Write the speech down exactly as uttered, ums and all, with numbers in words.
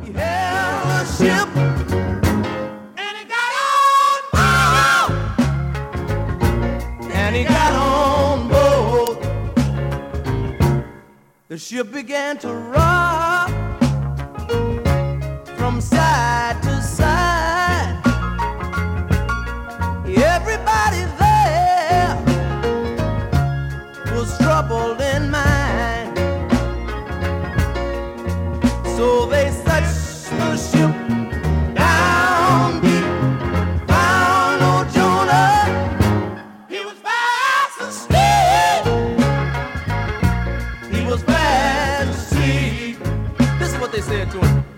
He held a ship and he got on board. And he got on board. The ship began to rock from side to side. Everybody there was troubled in mind. So they searched the ship down deep, found old Jonah. He was fast asleep. He was fast asleep. This is what they said to him.